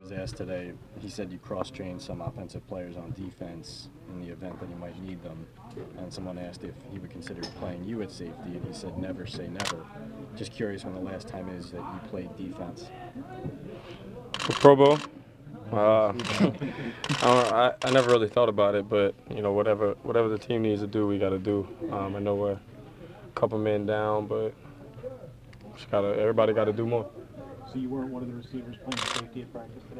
was asked today, he said you cross-train some offensive players on defense in the event that you might need them. And someone asked if he would consider playing you at safety, and he said never say never. Just curious when the last time is that you played defense. For Pro Bowl? I never really thought about it, but you know, whatever the team needs to do, we got to do. I know we're a couple men down, but everybody got to do more. So you weren't one of the receivers playing safety at practice today?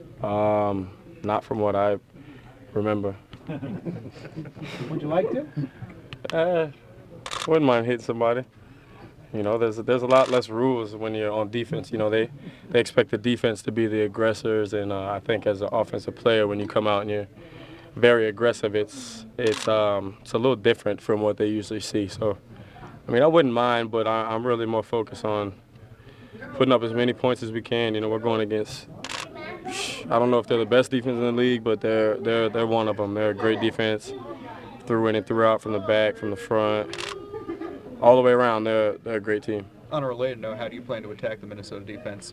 Not from what I remember. Would you like to? Wouldn't mind hitting somebody. You know, there's a lot less rules when you're on defense. You know, they expect the defense to be the aggressors, and I think as an offensive player, when you come out and you're very aggressive, it's a little different from what they usually see. So, I mean, I wouldn't mind, but I'm really more focused on putting up as many points as we can. You know, we're going against, I don't know if they're the best defense in the league, but they're one of them. They're a great defense through in and throughout, from the back, from the front, all the way around. They're a great team. On a related note, how do you plan to attack the Minnesota defense?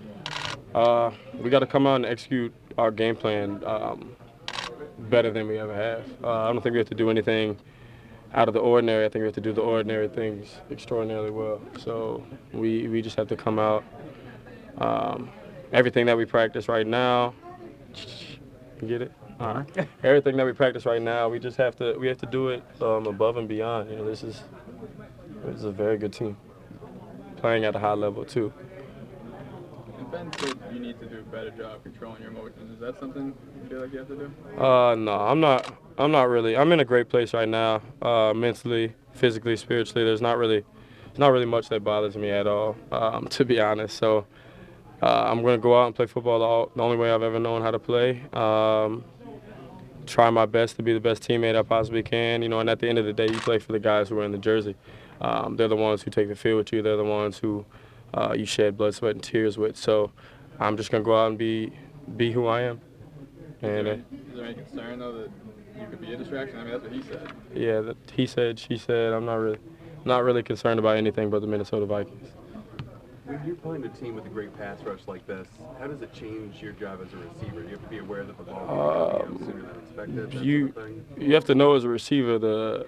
We got to come out and execute our game plan better than we ever have. I don't think we have to do anything out of the ordinary. I think we have to do the ordinary things extraordinarily well. So we just have to come out. Everything that we practice right now, you get it? All right. Everything that we practice right now, we have to do it above and beyond. You know, this is a very good team, playing at a high level too. And Ben said you need to do a better job controlling your emotions. Is that something you feel like you have to do? No, I'm not really. I'm in a great place right now, mentally, physically, spiritually. There's not really much that bothers me at all, to be honest. So I'm going to go out and play football the only way I've ever known how to play. Try my best to be the best teammate I possibly can. You know, and at the end of the day, you play for the guys who are in the jersey. They're the ones who take the field with you. They're the ones who you shed blood, sweat, and tears with. So I'm just going to go out and be who I am. And is there any concern, though, that you could be a distraction? I mean, that's what he said. Yeah, he said, she said. I'm not really concerned about anything but the Minnesota Vikings. When you're playing a team with a great pass rush like this, how does it change your job as a receiver? You have to be aware that the ball may be sooner than expected. You have to know as a receiver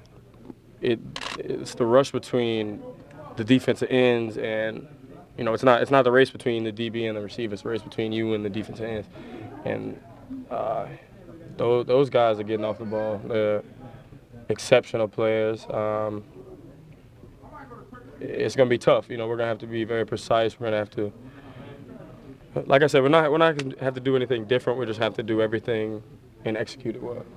it's the rush between the defensive ends, and you know it's not the race between the DB and the receiver. It's the race between you and the defensive ends, and those guys are getting off the ball. They're exceptional players. It's going to be tough. You know, we're going to have to be very precise. We're going to have to, like I said, we're not going to have to do anything different. We just have to do everything and execute it well.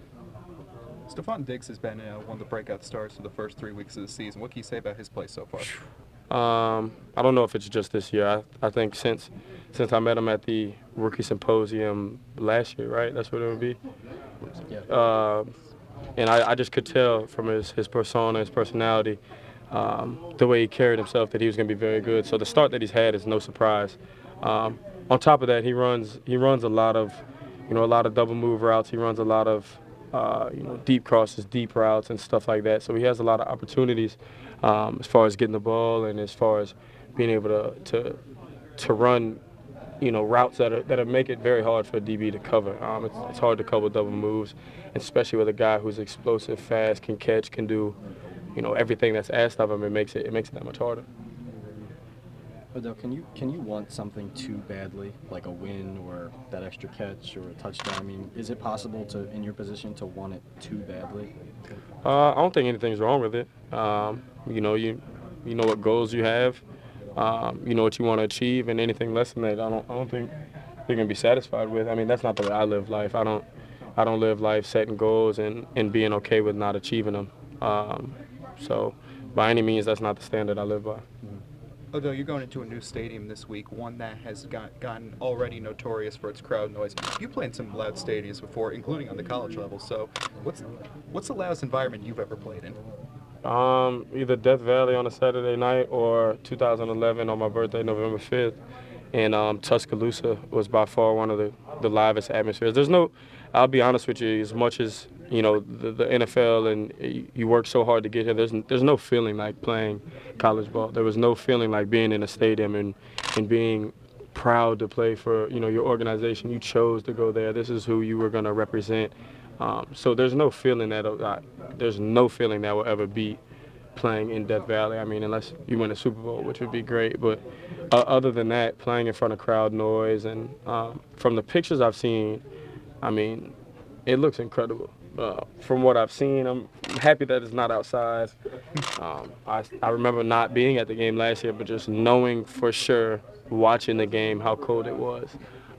Stefon Diggs has been one of the breakout stars for the first 3 weeks of the season. What can you say about his play so far? I don't know if it's just this year. I think since I met him at the rookie symposium last year, right? That's what it would be. Yeah. And I just could tell from his persona, his personality, the way he carried himself, that he was going to be very good. So the start that he's had is no surprise. On top of that, he runs a lot of double move routes. He runs a lot of deep crosses, deep routes, and stuff like that. So he has a lot of opportunities as far as getting the ball and as far as being able to run, routes that make it very hard for a DB to cover. It's hard to cover double moves, especially with a guy who's explosive, fast, can catch, can do, everything that's asked of him. It makes it that much harder. Odell, can you want something too badly, like a win or that extra catch or a touchdown? I mean, is it possible to, in your position, to want it too badly? I don't think anything's wrong with it. You know what goals you have. You know what you want to achieve, and anything less than that, I don't think you're gonna be satisfied with. I mean, that's not the way I live life. I don't live life setting goals and being okay with not achieving them. So by any means, that's not the standard I live by. Odell, you're going into a new stadium this week, one that has gotten already notorious for its crowd noise. You played in some loud stadiums before, including on the college level. So what's the loudest environment you've ever played in? Either Death Valley on a Saturday night or 2011 on my birthday, November 5th. And Tuscaloosa was by far one of the livest atmospheres. I'll be honest with you, as much as, the NFL and you work so hard to get here, there's no feeling like playing college ball. There was no feeling like being in a stadium and being proud to play for, you know, your organization. You chose to go there. This is who you were going to represent. So there's no feeling that will ever be playing in Death Valley. I mean, unless you win a Super Bowl, which would be great. But other than that, playing in front of crowd noise and from the pictures I've seen, I mean, it looks incredible. From what I've seen, I'm happy that it's not outside. I remember not being at the game last year, but just knowing for sure, watching the game, how cold it was.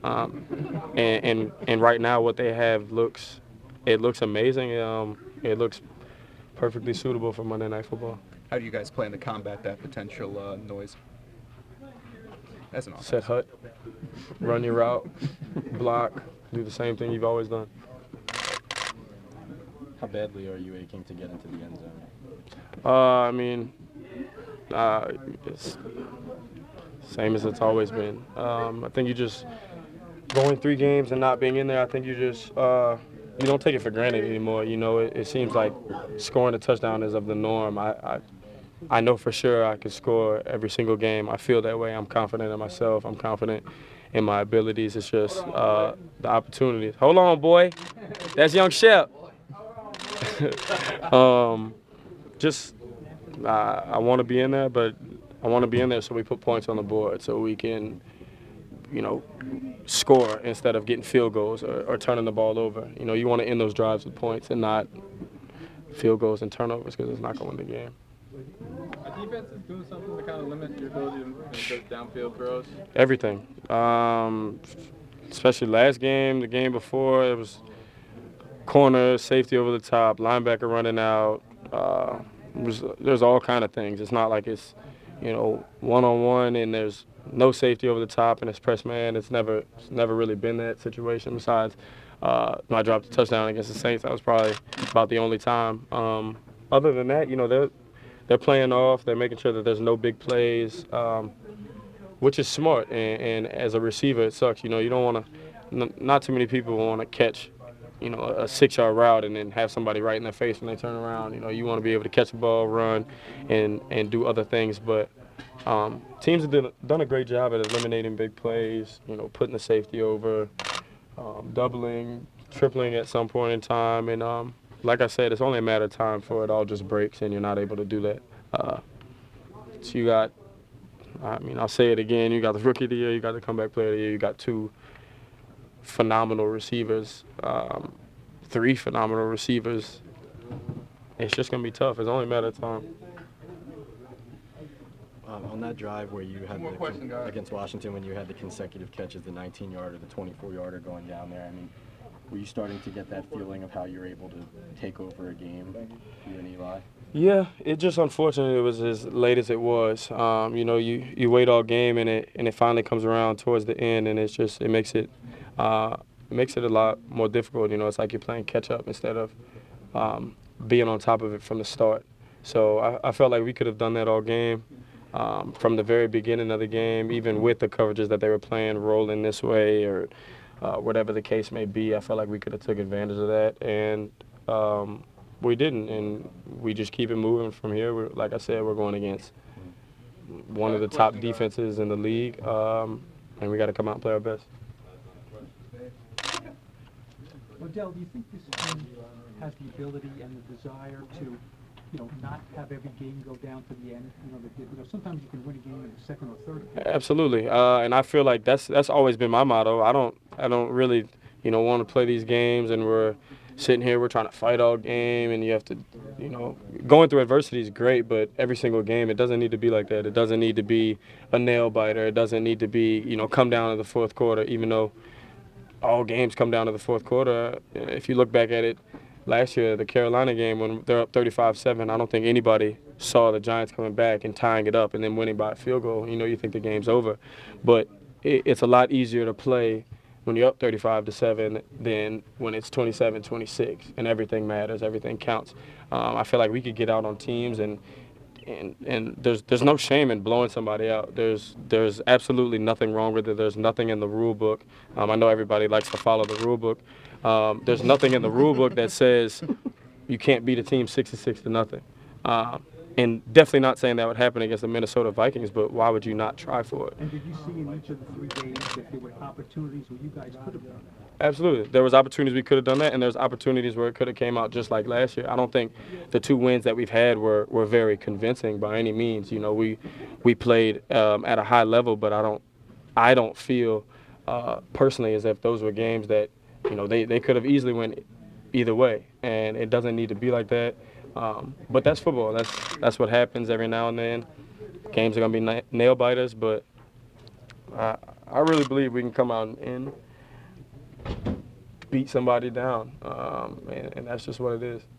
And right now, what they have looks amazing. It looks perfectly suitable for Monday Night Football. How do you guys plan to combat that potential noise? As an offense. Set hut, run your route, block, do the same thing you've always done. How badly are you aching to get into the end zone? I mean, it's same as it's always been. I think you just going 3 games and not being in there. I think you just you don't take it for granted anymore. You know, it seems like scoring a touchdown is of the norm. I know for sure I can score every single game. I feel that way. I'm confident in myself. I'm confident in my abilities. It's just the opportunities. Hold on, boy. That's young Shep. I want to be in there, but I want to be in there so we put points on the board, so we can, you know, score instead of getting field goals or turning the ball over. You know, you want to end those drives with points and not field goals and turnovers, because it's not going to win the game. Are defenses doing something to kind of limit your ability to make those downfield throws? Everything. Especially last game, the game before, it was corner, safety over the top, linebacker running out. There's all kind of things. It's not like it's, you know, one-on-one and there's no safety over the top and it's press man. It's never really been that situation. Besides, when I dropped a touchdown against the Saints, that was probably about the only time. Other than that, you know, they're playing off. They're making sure that there's no big plays, which is smart. And as a receiver, it sucks. You know, you don't want to. Not too many people want to catch, you know, a 6-yard route and then have somebody right in their face when they turn around. You know, you want to be able to catch the ball, run, and do other things. But teams have done a great job at eliminating big plays, you know, putting the safety over, doubling, tripling at some point in time. And like I said, it's only a matter of time before it all just breaks and you're not able to do that. So you got, I mean, I'll say it again, you got the Rookie of the Year, you got the Comeback Player of the Year, you got 2 phenomenal receivers, 3 phenomenal receivers. It's just going to be tough. It's only a matter of time. On that drive where you had question, guys. against Washington, when you had the consecutive catches, the 19-yarder, the 24-yarder going down there, I mean, were you starting to get that feeling of how you're able to take over a game, you and Eli? Yeah, it just unfortunately it was as late as it was. You know, you wait all game and it finally comes around towards the end, and it makes it a lot more difficult. You know, it's like you're playing catch up instead of being on top of it from the start. So I felt like we could have done that all game. From the very beginning of the game, even with the coverages that they were playing, rolling this way or whatever the case may be, I felt like we could have took advantage of that, and we didn't, and we just keep it moving from here. Like I said, we're going against one of the top defenses in the league, and we got to come out and play our best. Odell, do you think this team has the ability and the desire to, you know, not have every game go down to the end? You know, sometimes you can win a game in the second or third. Absolutely, and I feel like that's always been my motto. I don't really, you know, want to play these games and we're sitting here, we're trying to fight all game, and you have to, you know, going through adversity is great, but every single game, it doesn't need to be like that. It doesn't need to be a nail biter. It doesn't need to be, you know, come down to the fourth quarter, even though all games come down to the fourth quarter. If you look back at it, last year, the Carolina game, when they're up 35-7, I don't think anybody saw the Giants coming back and tying it up and then winning by a field goal. You know, you think the game's over. But it's a lot easier to play when you're up 35-7 than when it's 27-26, and everything matters, everything counts. I feel like we could get out on teams, and there's no shame in blowing somebody out. There's absolutely nothing wrong with it. There's nothing in the rule book. I know everybody likes to follow the rule book. There's nothing in the rule book that says you can't beat a team 66-0. And definitely not saying that would happen against the Minnesota Vikings, but why would you not try for it? And did you see in each of the 3 games that there were opportunities where you guys could have done that? Absolutely. There was opportunities we could have done that, and there's opportunities where it could have came out just like last year. I don't think the 2 wins that we've had were very convincing by any means. You know, we played at a high level, but I don't feel personally as if those were games that, you know, they could have easily went either way, and it doesn't need to be like that. But that's football. That's what happens every now and then. Games are gonna be nail biters, but I really believe we can come out and beat somebody down, and that's just what it is.